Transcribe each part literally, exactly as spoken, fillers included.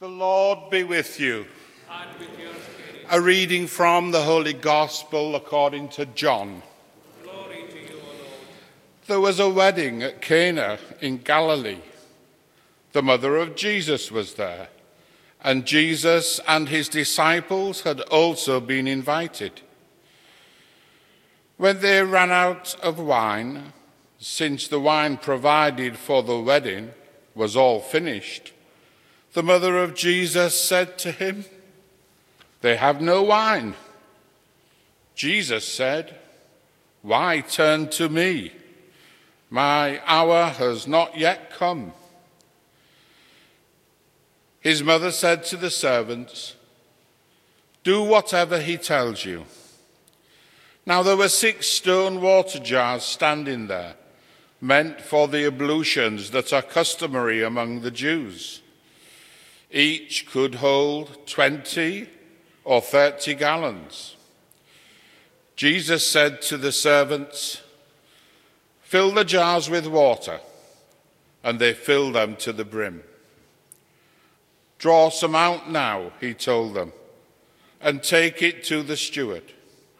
The Lord be with you. And with your spirit. A reading from the Holy Gospel according to John. Glory to you, O Lord. There was a wedding at Cana in Galilee. The mother of Jesus was there, and Jesus and his disciples had also been invited. When they ran out of wine, since the wine provided for the wedding was all finished, the mother of Jesus said to him, "They have no wine." Jesus said, "Why turn to me? My hour has not yet come." His mother said to the servants, "Do whatever he tells you." Now there were six stone water jars standing there, meant for the ablutions that are customary among the Jews. Each could hold twenty or thirty gallons. Jesus said to the servants, "Fill the jars with water," and they filled them to the brim. "Draw some out now," he told them, "and take it to the steward."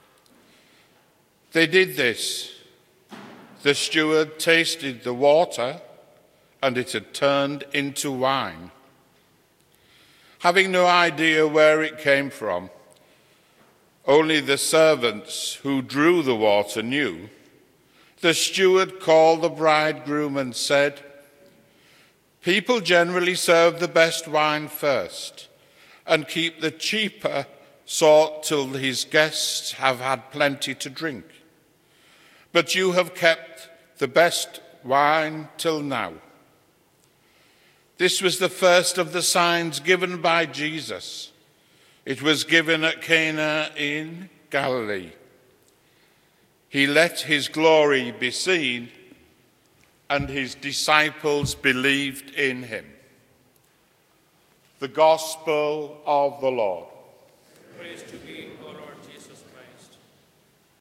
They did this. The steward tasted the water, and it had turned into wine. Having no idea where it came from, only the servants who drew the water knew, the steward called the bridegroom and said, "People generally serve the best wine first and keep the cheaper sort till his guests have had plenty to drink. But you have kept the best wine till now." This was the first of the signs given by Jesus. It was given at Cana in Galilee. He let his glory be seen, and his disciples believed in him. The Gospel of the Lord. Praise to thee, O Lord